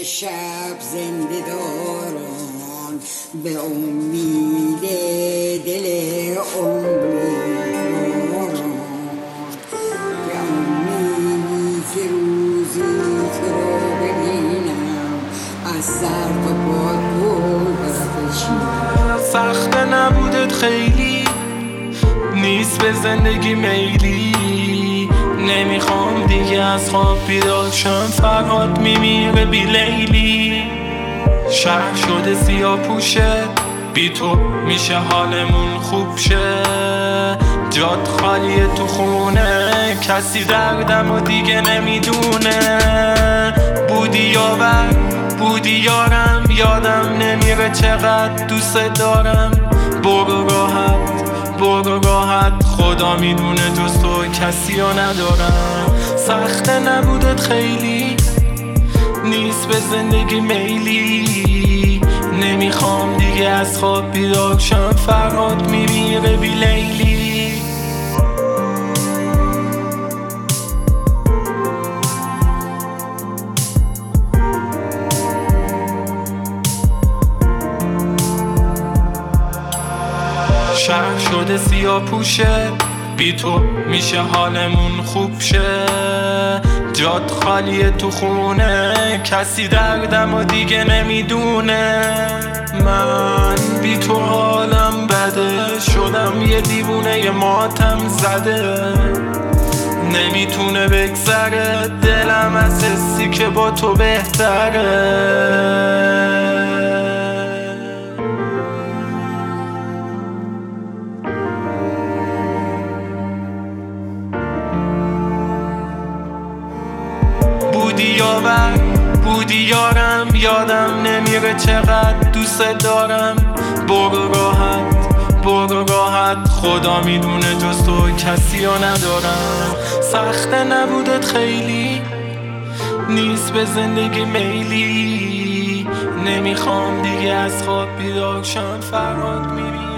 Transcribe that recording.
شب زنده داران به امید دل امیدواران، به امیدی که روزی تو رو ببینم از سر تا پا گل بکشیدم. سخت نبودت خیلی، نیست به زندگی میلی. نمیخوام دیگه از خواب بیدار شم، فقط میمیره بی لیلی. شهر شده سیاه پوشه، بی تو میشه حالمون خوب شه. جاد خالیه تو خونه، کسی دردم و دیگه نمیدونه. بودی یاور بودی یارم، یادم نمیره چقدر دوست دارم. برو راحت خدا میدونه جز تو کسی ها ندارم. سخت نبودت خیلی، نیست به زندگی میلی. نمیخوام دیگه از خواب بیدار شم، فقط میمیره بی لیلی. شهر شده سیاه پوشه، بی تو میشه حالمون خوب شه. جاد خالیه تو خونه، کسی دردم و دیگه نمیدونه. من بی تو حالم بده، شدم یه دیوونه ماتم زده. نمیتونه بگذره دلم از حسی که با تو بهتره. بودی یارم، یادم نمیره چقدر دوست دارم. برو راحت خدا میدونه جز تو کسی ها ندارم. سخت نبودت خیلی، نیست به زندگی میلی. نمیخوام دیگه از خواب بیدار شم، فقط میبینم